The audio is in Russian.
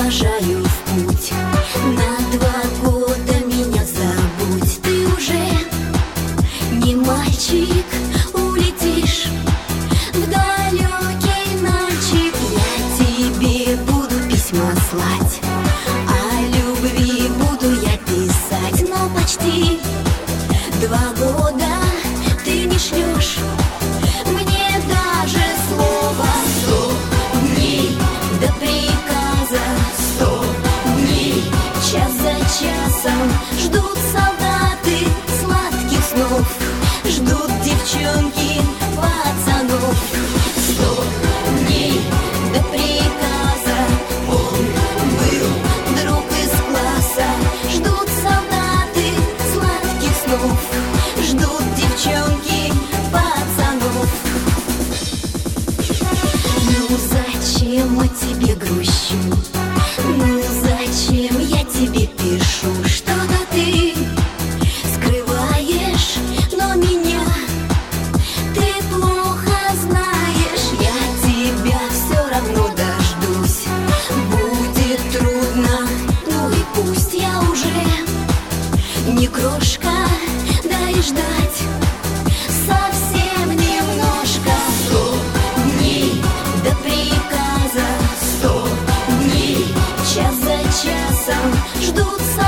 провожаю в путь. На 2 года меня забудь. Ты уже не мальчик, улетишь в далекий ночик. Я тебе буду письма слать, о любви буду я писать. Но почти 2 года ты не шлешь мне даже слова. 100 дней до приказа, 100 дней час за часом ждут солдаты сладких снов, ждут девчонки пацанов. 100 дней до приказа, он был друг из класса. Ждут солдаты сладких снов, ждут девчонки пацанов. Ну зачем о тебе грущу? Ну зачем я тебе пишу? Что-то ты скрываешь, но меня ты плохо знаешь. Я тебя все равно дождусь. Будет трудно, ну и пусть. Я уже не крошка, дай ждать совсем немножко. 100 дней до приказа, 100 дней час за часом ждут солдаты